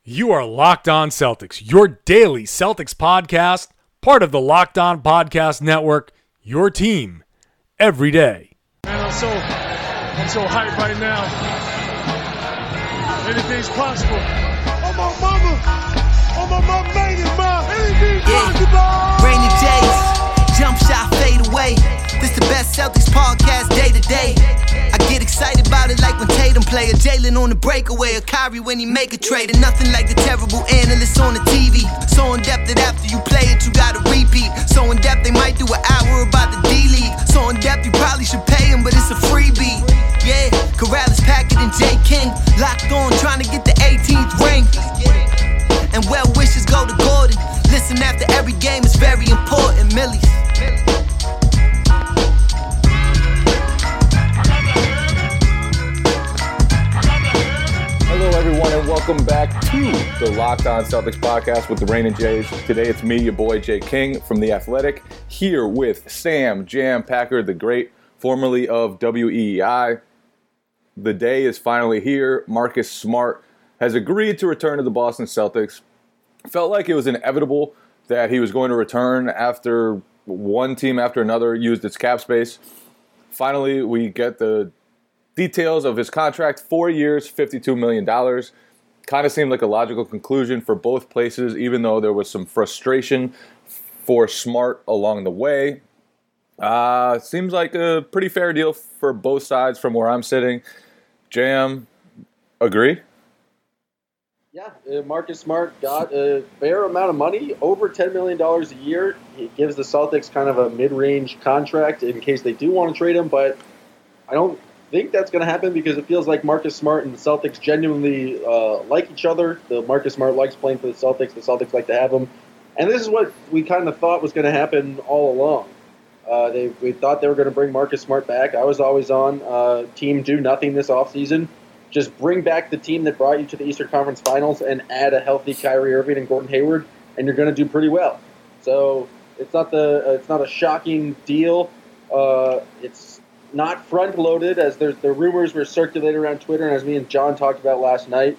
You are Locked On Celtics, your daily Celtics podcast, part of the Locked On Podcast Network, your team every day. Man, I'm so hyped right now. Anything's possible. Oh, my mama made it, ma. Anything's possible. Rainy days, jump shot, fade away. This the best Celtics podcast day to day. I get excited about it like when Tatum play, a Jalen on the breakaway, a Kyrie when he make a trade, and nothing like the terrible analysts on the TV. So in depth that after you play it, you gotta repeat. So in depth they might do an hour about the D-League. So in depth you probably should pay him, but it's a freebie. Yeah, Corrales, Packard, and J. King locked on, trying to get the 18th ring. And well wishes go to Gordon. Listen after every game, it's very important. Millies. Hello, everyone, and welcome back to the Locked On Celtics podcast with the Rain and Jays. Today, it's me, your boy Jay King from The Athletic, here with Sam Jam Packard, the great, formerly of WEEI. The day is finally here. Marcus Smart has agreed to return to the Boston Celtics. Felt like it was inevitable that he was going to return after one team after another used its cap space. Finally, we get the details of his contract, 4 years, $52 million. Kind of seemed like a logical conclusion for both places, even though there was some frustration for Smart along the way. Seems like a pretty fair deal for both sides from where I'm sitting. Jam, agree? Yeah, Marcus Smart got a fair amount of money, over $10 million a year. He gives the Celtics kind of a mid-range contract in case they do want to trade him, but I don't think that's going to happen because it feels like Marcus Smart and the Celtics genuinely like each other. Marcus Smart likes playing for the Celtics like to have him. And this is what we kind of thought was going to happen all along. We thought they were going to bring Marcus Smart back. I was always on team do nothing this offseason. Just bring back the team that brought you to the Eastern Conference Finals and add a healthy Kyrie Irving and Gordon Hayward, and you're going to do pretty well. So it's not a shocking deal. It's not front-loaded, as the rumors were circulated around Twitter, and as me and John talked about last night.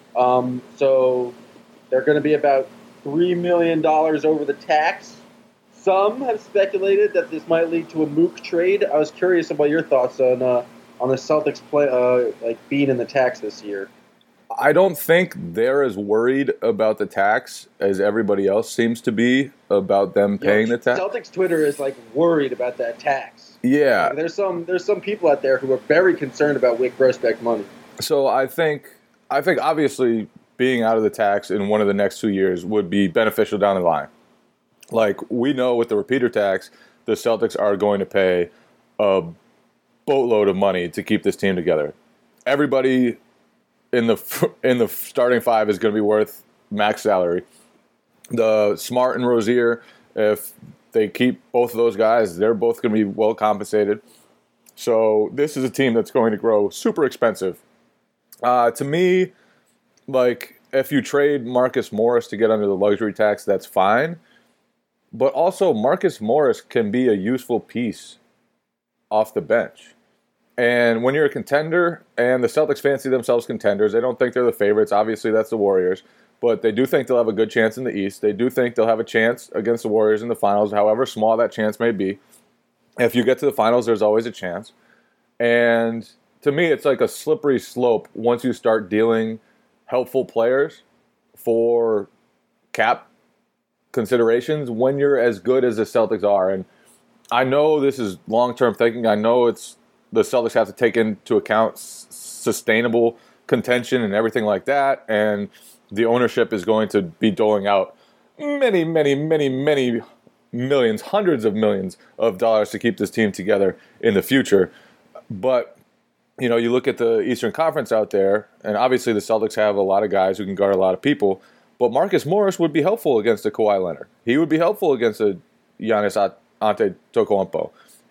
So they're going to be about $3 million over the tax. Some have speculated that this might lead to a Mook trade. I was curious about your thoughts on the Celtics play, being in the tax this year. I don't think they're as worried about the tax as everybody else seems to be about them paying the tax. Celtics Twitter is worried about that tax. Yeah, there's some people out there who are very concerned about Wyc Grousbeck money. So I think obviously being out of the tax in one of the next 2 years would be beneficial down the line. We know with the repeater tax, the Celtics are going to pay a boatload of money to keep this team together. Everybody in the starting five is going to be worth max salary. The Smart and Rozier, if they keep both of those guys, they're both going to be well compensated. So this is a team that's going to grow super expensive. To me, if you trade Marcus Morris to get under the luxury tax, that's fine. But also Marcus Morris can be a useful piece off the bench. And when you're a contender, and the Celtics fancy themselves contenders, they don't think they're the favorites. Obviously, that's the Warriors. But they do think they'll have a good chance in the East. They do think they'll have a chance against the Warriors in the finals, however small that chance may be. If you get to the finals, there's always a chance. And to me, it's like a slippery slope once you start dealing helpful players for cap considerations when you're as good as the Celtics are. And I know this is long-term thinking. I know the Celtics have to take into account sustainable contention and everything like that, and the ownership is going to be doling out many, many, many, many millions, hundreds of millions of dollars to keep this team together in the future. But, you look at the Eastern Conference out there, and obviously the Celtics have a lot of guys who can guard a lot of people, but Marcus Morris would be helpful against a Kawhi Leonard. He would be helpful against a Giannis Antetokounmpo.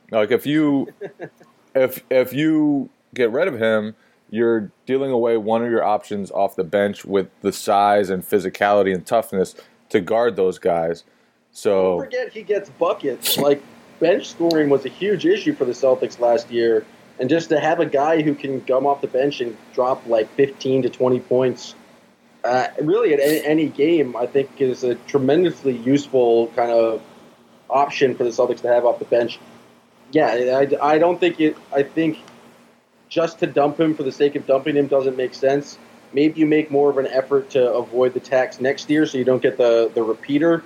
If you get rid of him, you're dealing away one of your options off the bench with the size and physicality and toughness to guard those guys. So don't forget he gets buckets. Bench scoring was a huge issue for the Celtics last year, and just to have a guy who can come off the bench and drop 15 to 20 points really at any game, I think is a tremendously useful kind of option for the Celtics to have off the bench. Yeah, I don't think it. I think just to dump him for the sake of dumping him doesn't make sense. Maybe you make more of an effort to avoid the tax next year so you don't get the repeater.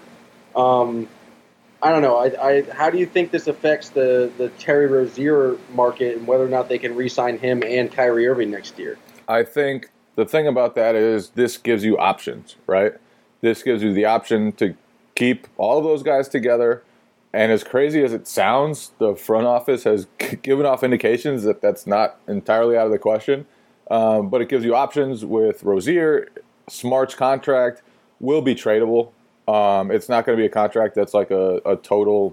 I don't know. How do you think this affects the Terry Rozier market and whether or not they can re-sign him and Kyrie Irving next year? I think the thing about that is this gives you options, right? This gives you the option to keep all of those guys together. And as crazy as it sounds, the front office has given off indications that that's not entirely out of the question. But it gives you options with Rozier. Smart's contract will be tradable. It's not going to be a contract that's like a total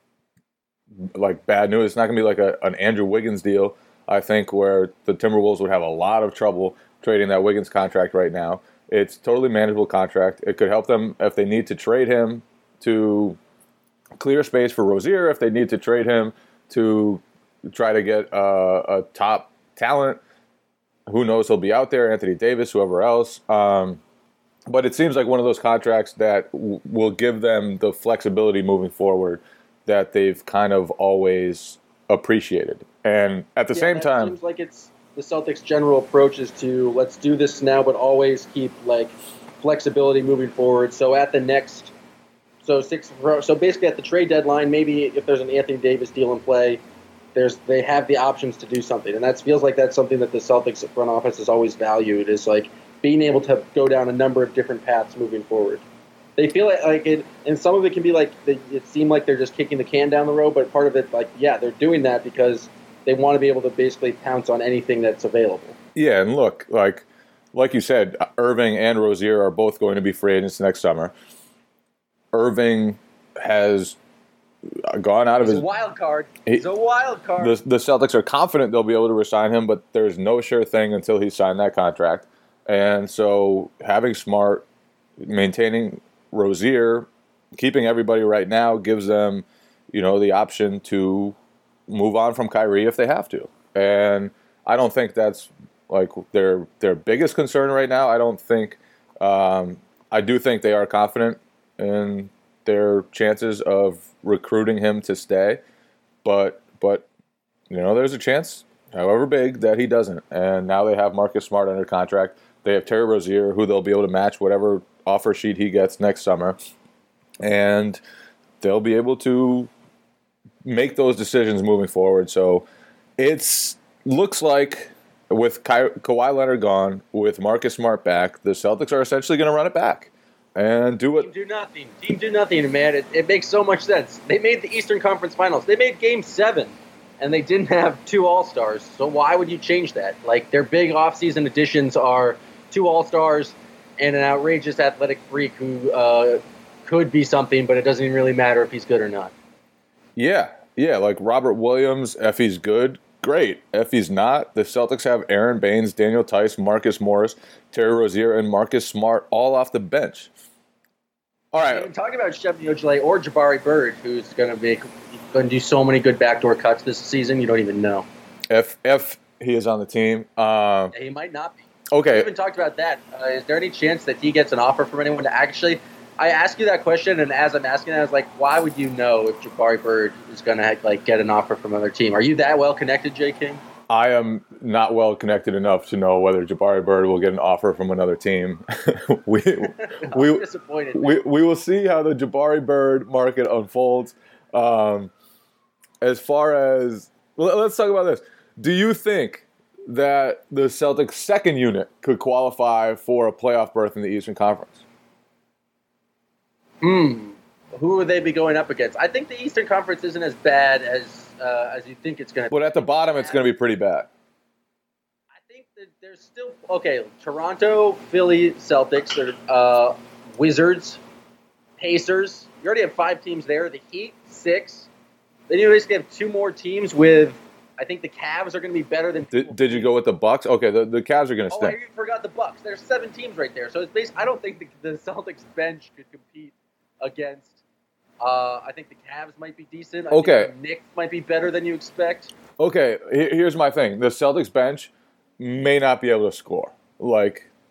like bad news. It's not going to be like an Andrew Wiggins deal, I think, where the Timberwolves would have a lot of trouble trading that Wiggins contract right now. It's a totally manageable contract. It could help them if they need to trade him to clear space for Rozier, if they need to trade him to try to get a top talent. Who knows? He'll be out there, Anthony Davis, whoever else. But it seems like one of those contracts that will give them the flexibility moving forward that they've kind of always appreciated. And at the same time, it seems like it's the Celtics' general approach is to let's do this now, but always keep like flexibility moving forward. So at the next, so basically at the trade deadline, maybe if there's an Anthony Davis deal in play, they have the options to do something, and that feels like that's something that the Celtics front office has always valued is like being able to go down a number of different paths moving forward. They feel like it, and some of it can be like it seemed like they're just kicking the can down the road, but part of it, like, yeah, they're doing that because they want to be able to basically pounce on anything that's available. Yeah, and look, like you said, Irving and Rozier are both going to be free agents next summer. Irving has gone out of his wild card. He's a wild card. The Celtics are confident they'll be able to resign him, but there's no sure thing until he signed that contract. And so having Smart, maintaining Rozier, keeping everybody right now gives them, the option to move on from Kyrie if they have to. And I don't think that's like their biggest concern right now. I don't think I do think they are confident in their chances of recruiting him to stay, but there's a chance, however big, that he doesn't. And now they have Marcus Smart under contract. They have Terry Rozier, who they'll be able to match whatever offer sheet he gets next summer, and they'll be able to make those decisions moving forward. So it looks like with Kawhi Leonard gone, with Marcus Smart back, the Celtics are essentially going to run it back and do it. Team do nothing, man. It makes so much sense. They made the Eastern Conference Finals. They made Game 7, and they didn't have 2 All-Stars. So why would you change that? Like, their big offseason additions are 2 All-Stars and an outrageous athletic freak who could be something, but it doesn't even really matter if he's good or not. Yeah, like Robert Williams, if he's good, great. If he's not, the Celtics have Aaron Baines, Daniel Tice, Marcus Morris, Terry Rozier, and Marcus Smart all off the bench. All right. And talking about Shevni Ojeleye or Jabari Bird, who's going to do so many good backdoor cuts this season, you don't even know. If he is on the team. He might not be. Okay. We haven't talked about that. Is there any chance that he gets an offer from anyone to actually – I asked you that question, and as I'm asking it, I was like, why would you know if Jabari Bird is going to get an offer from another team? Are you that well connected, Jay King? I am not well connected enough to know whether Jabari Bird will get an offer from another team. I'm disappointed. We will see how the Jabari Bird market unfolds. As far as let's talk about this. Do you think that the Celtics' second unit could qualify for a playoff berth in the Eastern Conference? Who would they be going up against? I think the Eastern Conference isn't as bad as you think it's going to be. But at the bottom, it's going to be pretty bad. I think that there's still Toronto, Philly, Celtics, Wizards, Pacers. You already have 5 teams there. The Heat, 6. Then you basically have 2 more teams with. I think the Cavs are going to be better than. Did you go with the Bucks? Okay, the Cavs are going to stink. I forgot the Bucks. There's 7 teams right there, so it's basically. I don't think the Celtics bench could compete against. I think the Cavs might be decent. I think the Knicks might be better than you expect. Okay, here's my thing. The Celtics bench may not be able to score. Like,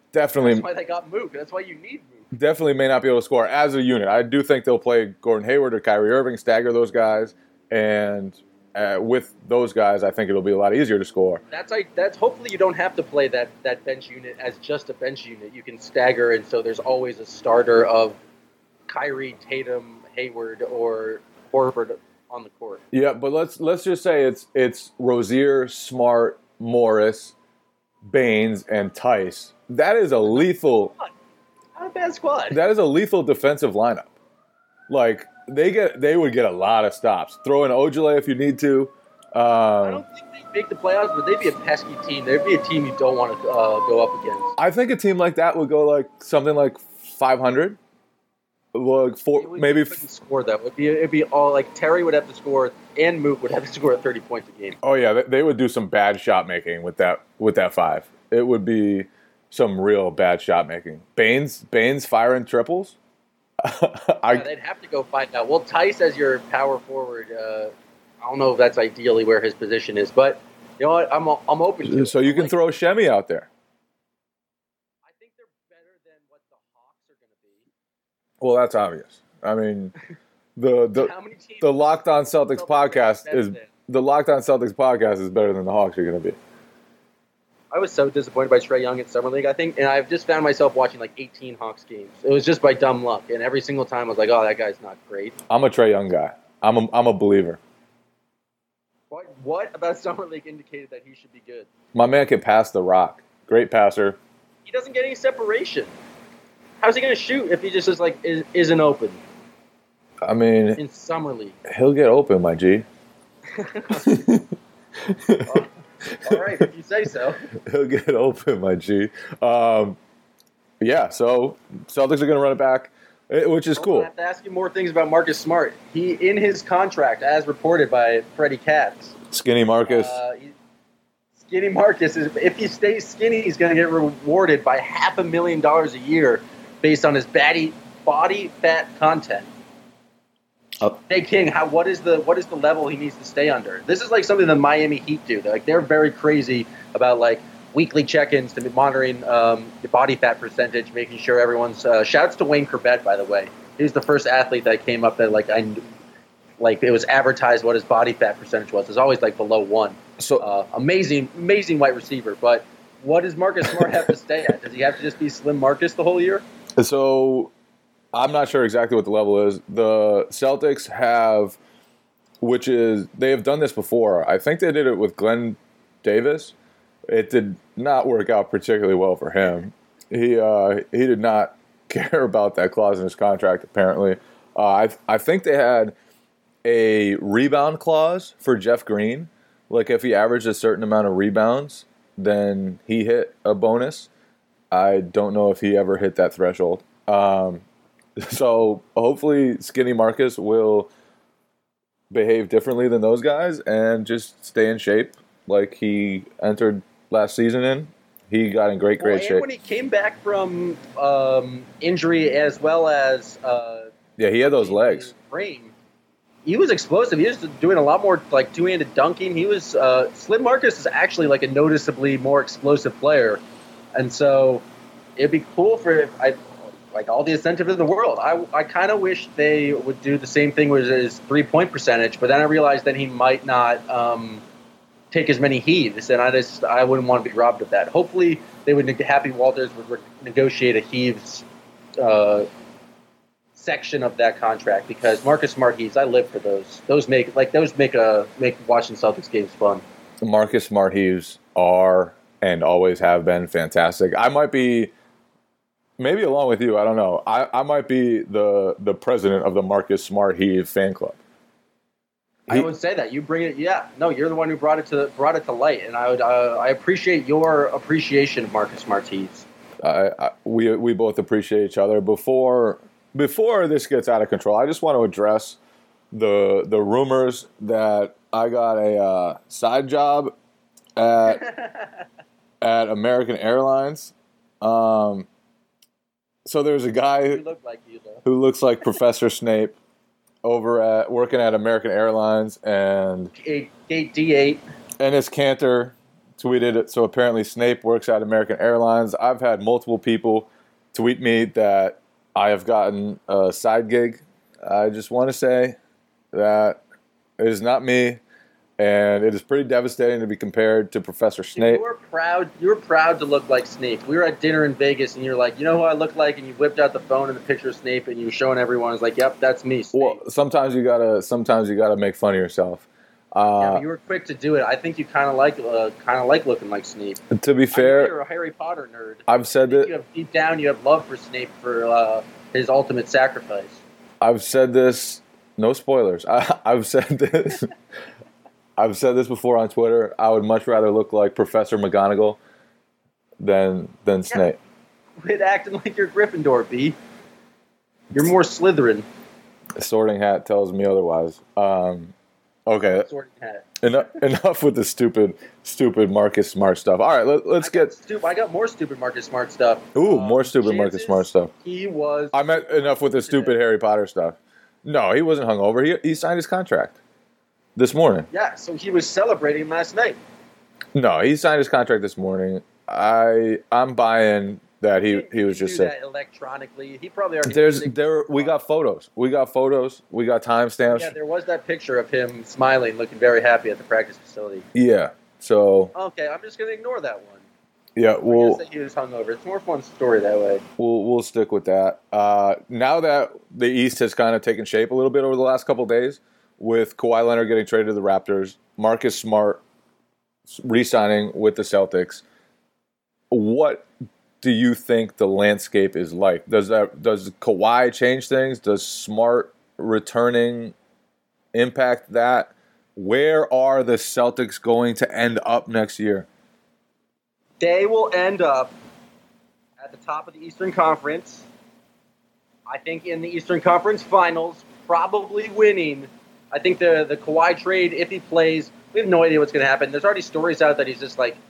definitely That's why they got Mook. That's why you need Mook. definitely may not be able to score as a unit. I do think they'll play Gordon Hayward or Kyrie Irving, stagger those guys, and with those guys, I think it'll be a lot easier to score. That's hopefully you don't have to play that bench unit as just a bench unit. You can stagger, and so there's always a starter of Kyrie, Tatum, Hayward, or Horford on the court. Yeah, but let's just say it's Rozier, Smart, Morris, Baines, and Tice. That is a lethal. Not a bad squad. That is a lethal defensive lineup. Like they would get a lot of stops. Throw in Ojale if you need to. I don't think they'd make the playoffs, but they'd be a pesky team. They'd be a team you don't want to go up against. I think a team like that would go like something like 500. Like maybe couldn't score that. It'd be all like Terry would have to score and Mook would have to score 30 points a game. Oh yeah, they would do some bad shot making with that 5. It would be some real bad shot making. Baines firing triples. They'd have to go find out. Well, Tice as your power forward. I don't know if that's ideally where his position is, but you know what? I'm open to it. So you can throw Shemi out there. I think they're better than what the Hawks are going to be. Well, that's obvious. I mean, the Locked On Celtics podcast is better than the Hawks are going to be. I was so disappointed by Trae Young at Summer League, I think, and I've just found myself watching like 18 Hawks games. It was just by dumb luck, and every single time I was like, "Oh, that guy's not great." I'm a Trae Young guy. I'm a believer. What about Summer League indicated that he should be good? My man can pass the rock. Great passer. He doesn't get any separation. How's he going to shoot if he just is like isn't open? I mean, in Summer League, he'll get open, my G. All right, if you say so. He'll get open, my G. Yeah, so Celtics are going to run it back, which is cool. I have to ask you more things about Marcus Smart. He, in his contract, as reported by Freddie Katz, Skinny Marcus. Skinny Marcus, if he stays skinny, he's going to get rewarded by $500,000 a year based on his body fat content. Hey King, what is the level he needs to stay under? This is like something the Miami Heat do. They're very crazy about like weekly check-ins to be monitoring the body fat percentage, making sure everyone's. Shouts to Wayne Corbett, by the way. He was the first athlete that came up that it was advertised what his body fat percentage was. It's always like below 1. So amazing wide receiver. But what does Marcus Smart have to stay at? Does he have to just be Slim Marcus the whole year? So I'm not sure exactly what the level is. The Celtics have, they have done this before. I think they did it with Glenn Davis. It did not work out particularly well for him. He did not care about that clause in his contract, apparently. I think they had a rebound clause for Jeff Green. Like if he averaged a certain amount of rebounds, then he hit a bonus. I don't know if he ever hit that threshold. So hopefully Skinny Marcus will behave differently than those guys and just stay in shape like he entered last season in. He got in great shape. When he came back from injury as well as he had those legs. Frame, he was explosive. He was doing a lot more like two-handed dunking. He was Slim Marcus is actually like a noticeably more explosive player, and so it'd be cool for like all the incentive in the world. I kind of wish they would do the same thing with his 3-point percentage, but then I realized that he might not take as many heaves, and I wouldn't want to be robbed of that. Hopefully, Happy Walters would negotiate a heaves section of that contract because Marcus Smart heaves, I live for those. Those make watching Celtics games fun. Marcus Smart heaves are and always have been fantastic. I might be. Maybe along with you, I don't know. I might be the president of the Marcus Smart Heave fan club. I would say that you bring it. Yeah, no, you're the one who brought it to light, and I appreciate your appreciation of Marcus Smart Heaves. We both appreciate each other. Before this gets out of control, I just want to address the rumors that I got a side job at American Airlines. So there's a guy who looks like Professor Snape working at American Airlines and Gate D8. Enes Kanter tweeted it. So apparently Snape works at American Airlines. I've had multiple people tweet me that I have gotten a side gig. I just want to say that it is not me, and it is pretty devastating to be compared to Professor Snape. You were proud to look like Snape. We were at dinner in Vegas, and you're like, you know who I look like? And you whipped out the phone and the picture of Snape, and you were showing everyone. I was like, yep, that's me, Snape. Well, sometimes you gotta make fun of yourself. Yeah, but you were quick to do it. I think you kind of like looking like Snape. To be fair, you're a Harry Potter nerd. I've said that Deep down, you have love for Snape for his ultimate sacrifice. I've said this. No spoilers. I've said this. I've said this before on Twitter. I would much rather look like Professor McGonagall than Snape. Quit acting like you're Gryffindor, B. You're more Slytherin. Sorting Hat tells me otherwise. Okay. Sorting Hat. Enough with the stupid Marcus Smart stuff. All right, let's get. I got more stupid Marcus Smart stuff. Ooh, more stupid Marcus Smart stuff. I meant enough with the stupid Harry Potter stuff. No, he wasn't hungover. He signed his contract this morning. Yeah, so he was celebrating last night. No, he signed his contract this morning. I'm buying that he was just sick. That electronically. He probably already. We got photos. We got timestamps. Yeah, there was that picture of him smiling, looking very happy at the practice facility. Yeah. So. Okay, I'm just gonna ignore that one. Yeah, well, he was hungover. It's more fun story that way. We'll stick with that. Now that the East has kind of taken shape a little bit over the last couple of days, with Kawhi Leonard getting traded to the Raptors, Marcus Smart re-signing with the Celtics, what do you think the landscape is like? Does Kawhi change things? Does Smart returning impact that? Where are the Celtics going to end up next year? They will end up at the top of the Eastern Conference. I think in the Eastern Conference Finals, probably winning. I think the Kawhi trade, if he plays, we have no idea what's going to happen. There's already stories out that he's just like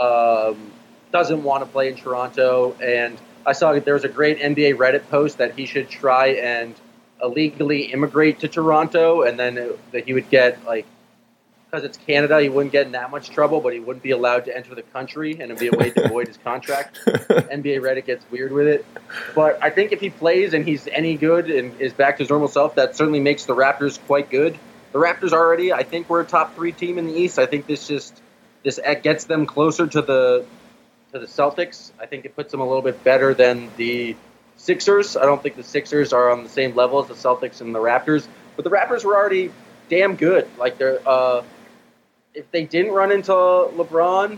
doesn't want to play in Toronto. And I saw that there was a great NBA Reddit post that he should try and illegally immigrate to Toronto, and then that he would get like. Because it's Canada, he wouldn't get in that much trouble, but he wouldn't be allowed to enter the country, and it'd be a way to avoid his contract. NBA Reddit gets weird with it. But I think if he plays and he's any good and is back to his normal self, that certainly makes the Raptors quite good. The Raptors already, I think, we're a top 3 team in the East. I think this gets them closer to the Celtics. I think it puts them a little bit better than the Sixers. I don't think the Sixers are on the same level as the Celtics and the Raptors. But the Raptors were already damn good. Like they're. If they didn't run into LeBron,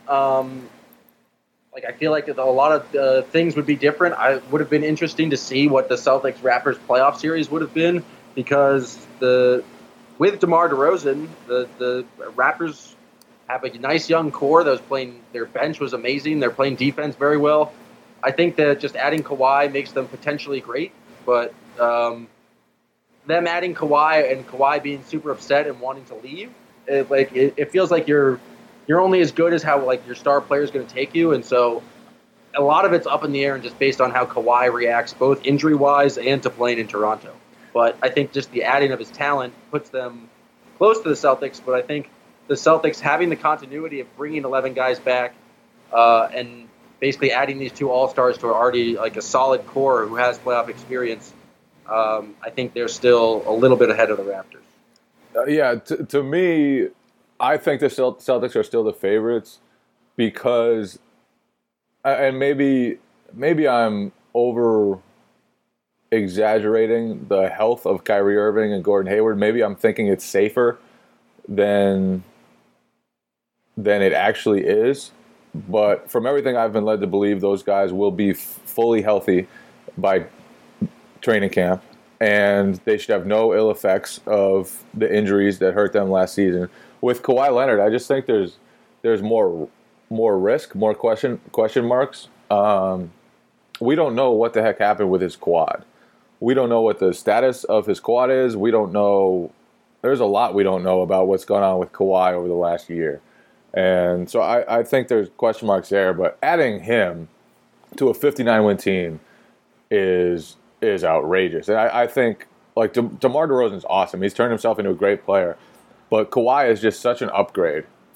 I feel like a lot of things would be different. I would have been interesting to see what the Celtics-Raptors playoff series would have been, because with DeMar DeRozan, the Raptors have a nice young core that was playing. Their bench was amazing. They're playing defense very well. I think that just adding Kawhi makes them potentially great, but them adding Kawhi and Kawhi being super upset and wanting to leave. It feels like you're only as good as how your star player is going to take you, and so a lot of it's up in the air and just based on how Kawhi reacts, both injury wise and to playing in Toronto. But I think just the adding of his talent puts them close to the Celtics. But I think the Celtics having the continuity of bringing 11 guys back and basically adding these 2 All-Stars to already a solid core who has playoff experience, I think they're still a little bit ahead of the Raptors. To me, I think the Celtics are still the favorites because, and maybe I'm over exaggerating the health of Kyrie Irving and Gordon Hayward. Maybe I'm thinking it's safer than it actually is. But from everything I've been led to believe, those guys will be fully healthy by training camp. And they should have no ill effects of the injuries that hurt them last season. With Kawhi Leonard, I just think there's more risk, more question marks. We don't know what the heck happened with his quad. We don't know what the status of his quad is. We don't know. There's a lot we don't know about what's gone on with Kawhi over the last year. And so I think there's question marks there. But adding him to a 59-win team is outrageous. And I think, DeMar DeRozan's awesome. He's turned himself into a great player. But Kawhi is just such an upgrade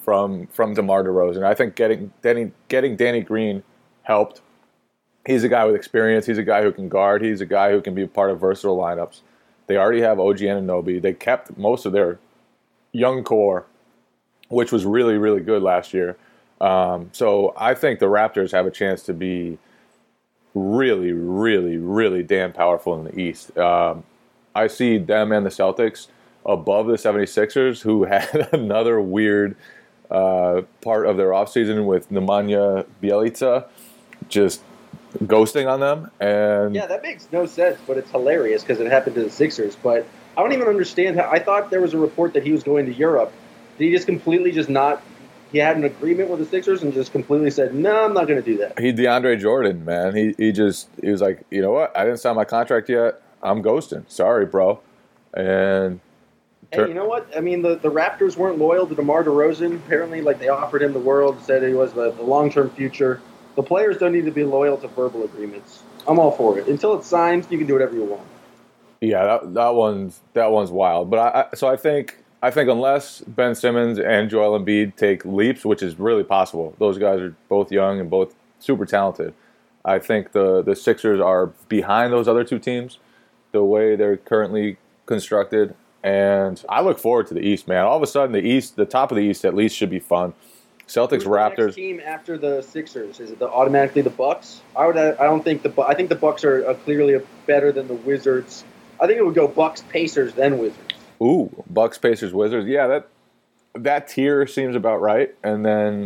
from DeMar DeRozan. I think getting Danny Green helped. He's a guy with experience. He's a guy who can guard. He's a guy who can be a part of versatile lineups. They already have OG Anunoby. They kept most of their young core, which was really, really good last year. So I think the Raptors have a chance to be really, really, really damn powerful in the East. I see them and the Celtics above the 76ers, who had another weird part of their offseason with Nemanja Bjelica just ghosting on them. And yeah, that makes no sense, but it's hilarious because it happened to the Sixers. But I don't even understand how. I thought there was a report that he was going to Europe. Did he just completely just not? He had an agreement with the Sixers and just completely said, "No, I'm not going to do that." He DeAndre Jordan, man. He was like, you know what? I didn't sign my contract yet. I'm ghosting. Sorry, bro. And hey, you know what? I mean, the Raptors weren't loyal to DeMar DeRozan. Apparently, like they offered him the world, said he was the long-term future. The players don't need to be loyal to verbal agreements. I'm all for it. Until it's signed, you can do whatever you want. Yeah, that one's wild. But I think unless Ben Simmons and Joel Embiid take leaps, which is really possible, those guys are both young and both super talented. I think the Sixers are behind those other two teams, the way they're currently constructed. And I look forward to the East, man. All of a sudden, the top of the East at least should be fun. Celtics, Who's the Raptors. next team after the Sixers? Is it automatically the Bucks? I think the Bucks are clearly better than the Wizards. I think it would go Bucks, Pacers, then Wizards. Ooh, Bucks, Pacers, Wizards. Yeah, that tier seems about right. And then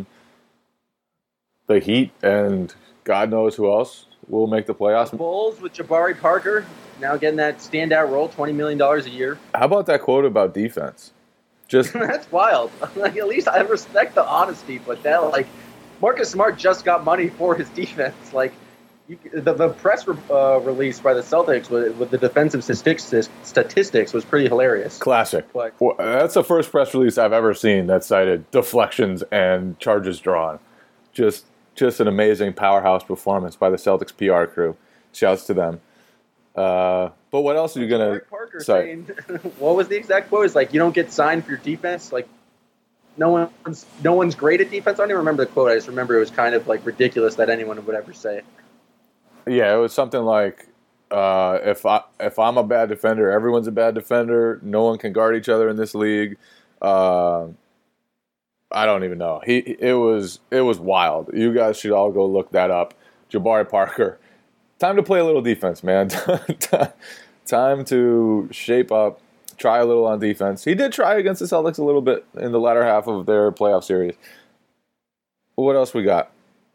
the Heat and God knows who else will make the playoffs. The Bulls with Jabari Parker now getting that standout role, $20 million a year. How about that quote about defense? Just That's wild. Like, at least I respect the honesty, but Marcus Smart just got money for his defense. Like the press release by the Celtics with the defensive statistics was pretty hilarious. classic. But Well, that's the first press release I've ever seen that cited deflections and charges drawn. Just an amazing powerhouse performance by the Celtics PR crew. Shouts to them. But what else are you gonna Parker say? saying, what was the exact quote? It's like, you don't get signed for your defense. Like no one's great at defense. I don't even remember the quote. I just remember it was kind of like ridiculous that anyone would ever say it. Yeah, it was something like, if I'm a bad defender, everyone's a bad defender. No one can guard each other in this league. I don't even know. It was wild. You guys should all go look that up. Jabari Parker. Time to play a little defense, man. Time to shape up, try a little on defense. He did try against the Celtics a little bit in the latter half of their playoff series. What else we got?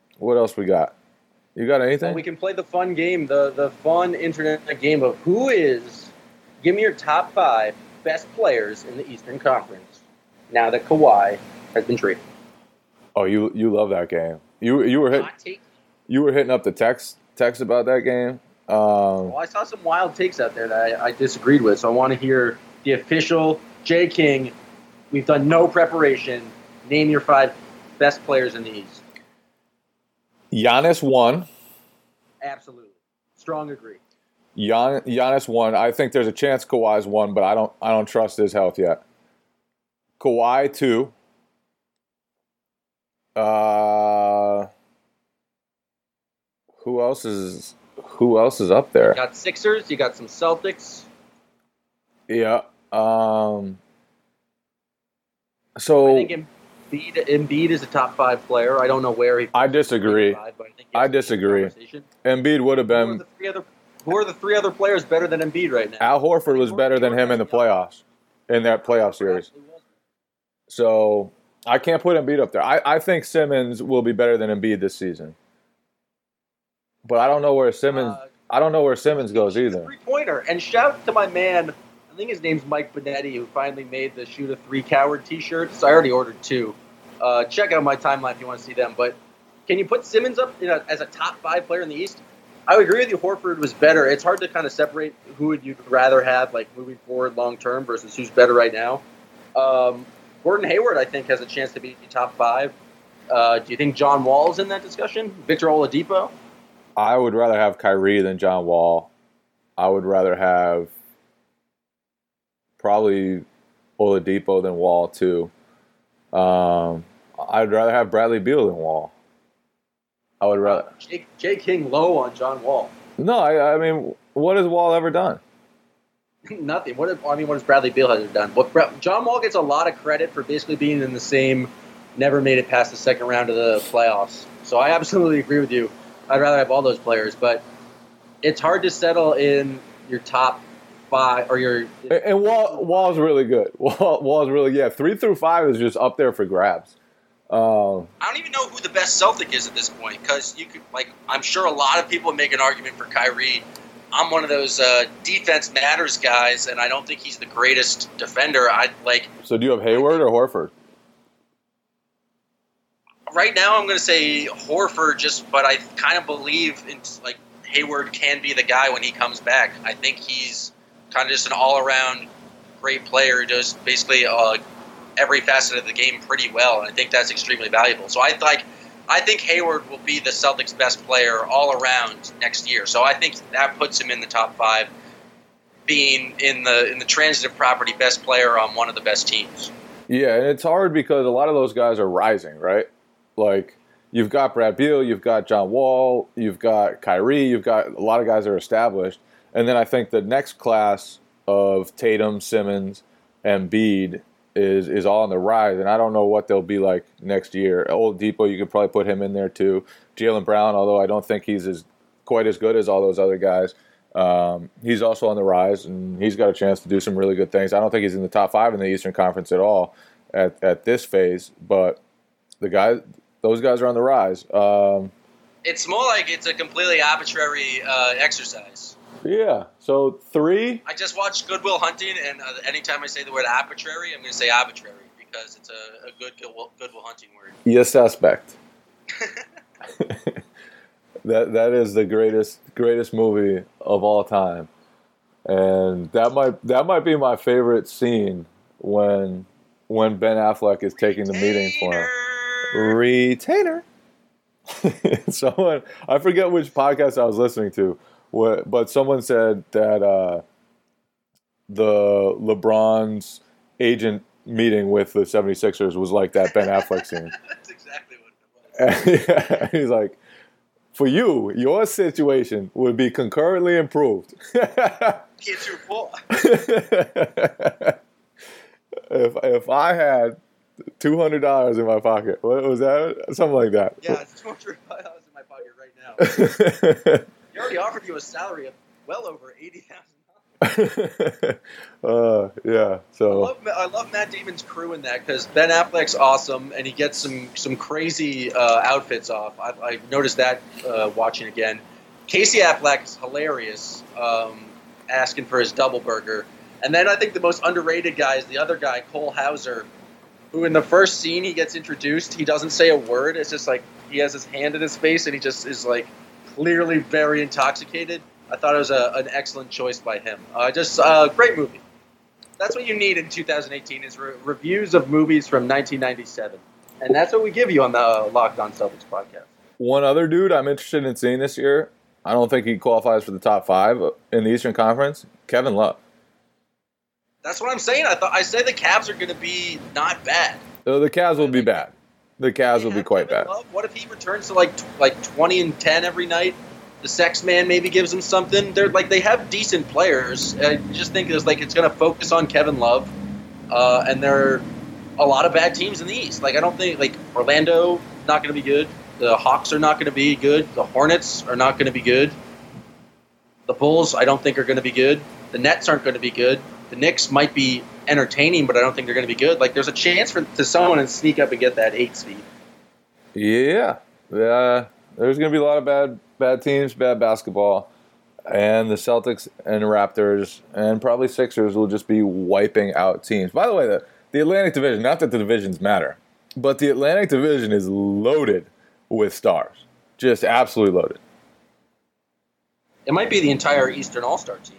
You got anything? Well, we can play the fun game, the fun internet game of give me your top 5 best players in the Eastern Conference now that Kawhi has been traded. Oh, you love that game. You were hitting up the text about that game. Well, I saw some wild takes out there that I disagreed with, so I want to hear the official Jay King. We've done no preparation. Name your 5 best players in the East. Giannis 1. Absolutely. Strong agree. Giannis 1. I think there's a chance Kawhi's 1, but I don't trust his health yet. Kawhi 2. Who else is up there? You got Sixers, you got some Celtics. Yeah. I So think Embiid is a top 5 player. I don't know where he. I disagree. But I think I disagree. Embiid would have been. Who are the 3 other players better than Embiid right now? Al Horford was better than him in the playoffs, in that playoff series. So I can't put Embiid up there. I think Simmons will be better than Embiid this season, but I don't know where Simmons. I don't know where Simmons goes either. 3-pointer. And shout to my man, I think his name's Mike Benetti, who finally made the Shoot a 3 Coward t-shirts. I already ordered 2. Check out my timeline if you want to see them. But can you put Simmons up as a top 5 player in the East? I would agree with you. Horford was better. It's hard to kind of separate who would you rather have, like, moving forward long term versus who's better right now. Gordon Hayward, I think, has a chance to be top 5. Do you think John Wall's in that discussion? Victor Oladipo? I would rather have Kyrie than John Wall. I would rather have probably Oladipo than Wall too. I'd rather have Bradley Beal than Wall. I would rather. Jay King low on John Wall. No, I mean, what has Wall ever done? Nothing. What has Bradley Beal ever done? John Wall gets a lot of credit for basically being in the same, never made it past the second round of the playoffs. So I absolutely agree with you. I'd rather have all those players, but it's hard to settle in your top 5 or your. And Wall's really good. Wall's really 3 through 5 is just up there for grabs. I don't even know who the best Celtic is at this point because you could I'm sure a lot of people make an argument for Kyrie. I'm one of those defense matters guys, and I don't think he's the greatest defender. So do you have Hayward or Horford? Right now, I'm going to say Horford, but I kind of believe Hayward can be the guy when he comes back. I think he's kind of just an all-around great player who does basically every facet of the game pretty well, and I think that's extremely valuable. So I think Hayward will be the Celtics' best player all around next year. So I think that puts him in the top 5, being in the transitive property best player on one of the best teams. Yeah, and it's hard because a lot of those guys are rising, right? Like, you've got Brad Beal, you've got John Wall, you've got Kyrie, you've got a lot of guys that are established. And then I think the next class of Tatum, Simmons, and Embiid is all on the rise, and I don't know what they'll be like next year. Oladipo, you could probably put him in there too. Jaylen Brown, although I don't think he's quite as good as all those other guys, he's also on the rise, and he's got a chance to do some really good things. I don't think he's in the top 5 in the Eastern Conference at all at this phase, but those guys are on the rise. It's more like it's a completely arbitrary exercise. Yeah, so 3. I just watched Good Will Hunting, and anytime I say the word arbitrary, I'm going to say arbitrary because it's a good Will Hunting word. You suspect. that is the greatest movie of all time, and that might be my favorite scene when Ben Affleck is taking the meeting for him. Retainer. Someone, I forget which podcast I was listening to. But someone said that the LeBron's agent meeting with the 76ers was like that Ben Affleck scene. That's exactly what it was. Yeah, he's like, for you, your situation would be concurrently improved. Kids are poor. If I had $200 in my pocket, what was that? Something like that. Yeah, it's $200 in my pocket right now. He already offered you a salary of well over $80,000. Yeah. So I love Matt Damon's crew in that because Ben Affleck's awesome and he gets some crazy outfits off. I noticed that watching again. Casey Affleck's hilarious, asking for his double burger. And then I think the most underrated guy is the other guy, Cole Hauser, who in the first scene he gets introduced, he doesn't say a word. It's just like he has his hand in his face and he just is like clearly very intoxicated. I thought it was an excellent choice by him. Great movie. That's what you need in 2018 is reviews of movies from 1997. And that's what we give you on the Locked On Celtics podcast. One other dude I'm interested in seeing this year, I don't think he qualifies for the top 5 in the Eastern Conference, Kevin Love. That's what I'm saying. I said the Cavs are going to be not bad. The Cavs will be bad. The Cavs will be quite bad. Love. What if he returns to like 20 and 10 every night? The Sex Man maybe gives him something. They have decent players. I just think it's going to focus on Kevin Love, and there are a lot of bad teams in the East. I don't think Orlando not going to be good. The Hawks are not going to be good. The Hornets are not going to be good. The Bulls I don't think are going to be good. The Nets aren't going to be good. The Knicks might be entertaining, but I don't think they're going to be good. There's a chance for someone to sneak up and get that 8 seed. Yeah. There's going to be a lot of bad teams, bad basketball, and the Celtics and Raptors and probably Sixers will just be wiping out teams. By the way, the Atlantic Division, not that the divisions matter, but the Atlantic Division is loaded with stars. Just absolutely loaded. It might be the entire Eastern All-Star team.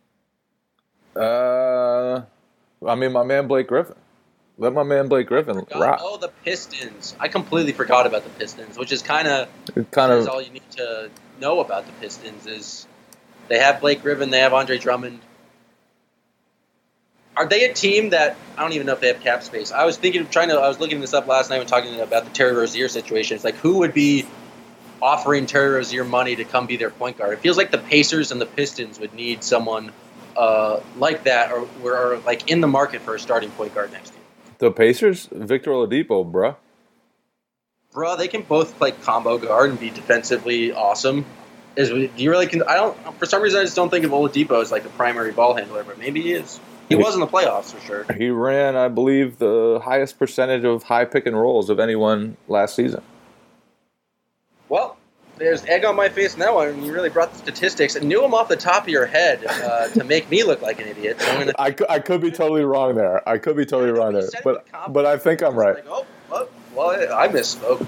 My man Blake Griffin. Let my man Blake Griffin rock. Oh, the Pistons. I completely forgot about the Pistons, which is kind of all you need to know about the Pistons is they have Blake Griffin, they have Andre Drummond. Are they a team that I don't even know if they have cap space? I was looking this up last night when talking about the Terry Rozier situation. It's like, who would be offering Terry Rozier money to come be their point guard? It feels like the Pacers and the Pistons would need someone like that, or like in the market for a starting point guard next year. The Pacers, Victor Oladipo, bruh. Bruh, they can both play combo guard and be defensively awesome. For some reason, I just don't think of Oladipo as like a primary ball handler, but maybe he is. He was in the playoffs for sure. He ran, I believe, the highest percentage of high pick and rolls of anyone last season. Well, there's egg on my face now, and you really brought the statistics and knew them off the top of your head to make me look like an idiot. So I could be totally wrong there. But I think I'm right. Like, well, I misspoke.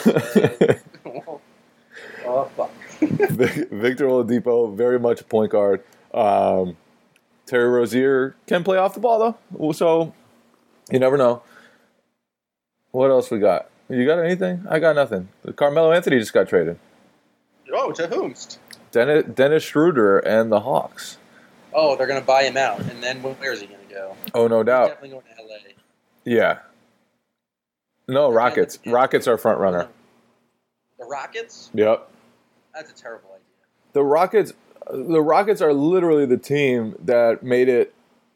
Oh, fuck. Victor Oladipo, very much a point guard. Terry Rozier can play off the ball, though, so you never know. What else we got? You got anything? I got nothing. Carmelo Anthony just got traded. Oh, to whom? Dennis Schroeder and the Hawks. Oh, they're going to buy him out, and then where is he going to go? Oh, no doubt. He's definitely going to L.A. Yeah. No, Rockets. Rockets are front runner. The Rockets? Yep. That's a terrible idea. The Rockets are literally the team that made it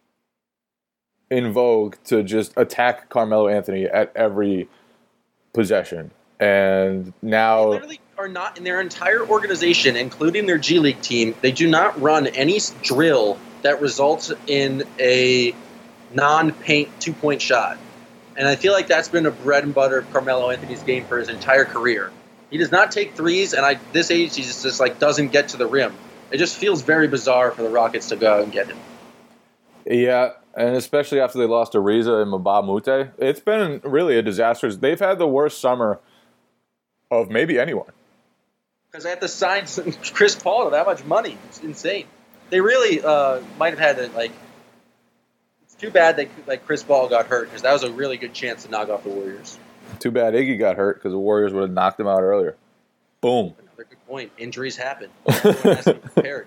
in vogue to just attack Carmelo Anthony at every possession. And now they literally are not in their entire organization, including their G League team. They do not run any drill that results in a non-paint 2-point shot. And I feel like that's been a bread and butter of Carmelo Anthony's game for his entire career. He does not take threes, and at this age, he just like doesn't get to the rim. It just feels very bizarre for the Rockets to go out and get him. Yeah, and especially after they lost to Ariza and Mbah Moute, it's been really a disaster. They've had the worst summer of maybe anyone. Because they have to sign Chris Paul to that much money. It's insane. They really might have had to, like, it's too bad that Chris Paul got hurt, because that was a really good chance to knock off the Warriors. Too bad Iggy got hurt, because the Warriors would have knocked him out earlier. Boom. Another good point. Injuries happen. Everyone has to be prepared.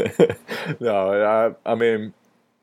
No, I mean,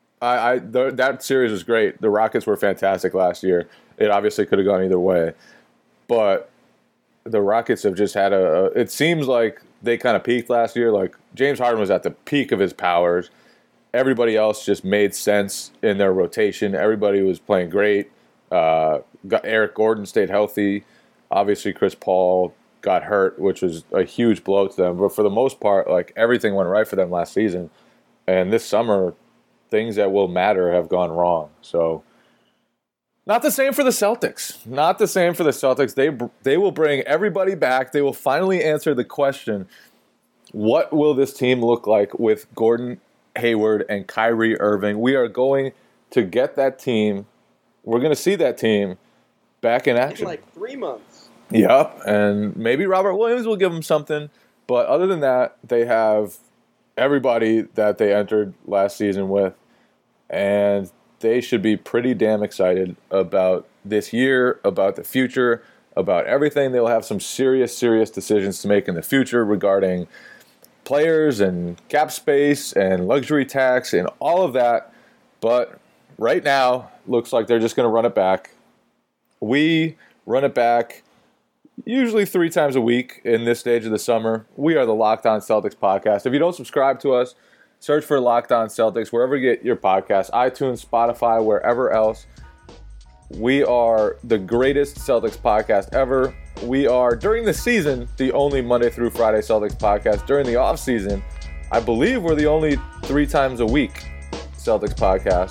that series was great. The Rockets were fantastic last year. It obviously could have gone either way. But the Rockets have just had it seems like they kind of peaked last year. Like, James Harden was at the peak of his powers. Everybody else just made sense in their rotation. Everybody was playing great. Eric Gordon stayed healthy. Obviously, Chris Paul got hurt, which was a huge blow to them. But for the most part, like, everything went right for them last season. And this summer, things that will matter have gone wrong. So, not the same for the Celtics. Not the same for the Celtics. They will bring everybody back. They will finally answer the question, what will this team look like with Gordon Hayward and Kyrie Irving? We are going to get that team. We're going to see that team back in action. In like 3 months. Yep, and maybe Robert Williams will give them something. But other than that, they have everybody that they entered last season with. And they should be pretty damn excited about this year, about the future, about everything. They'll have some serious decisions to make in the future regarding players and cap space and luxury tax and all of that. But right now, looks like they're just going to run it back. We run it back usually 3 times a week in this stage of the summer. We are the Locked On Celtics podcast. If you don't subscribe to us, search for Locked On Celtics wherever you get your podcasts, iTunes, Spotify, wherever else. We are the greatest Celtics podcast ever. We are, during the season, the only Monday through Friday Celtics podcast. During the off season, I believe we're the only 3 times a week Celtics podcast.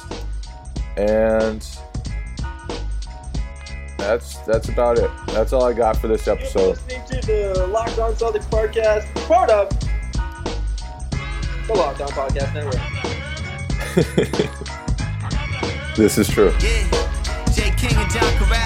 And that's about it. That's all I got for this episode. You're listening to the Locked On Celtics podcast, part of the Locked On Podcast Network. This is true. Yeah, Jay King and John Corral.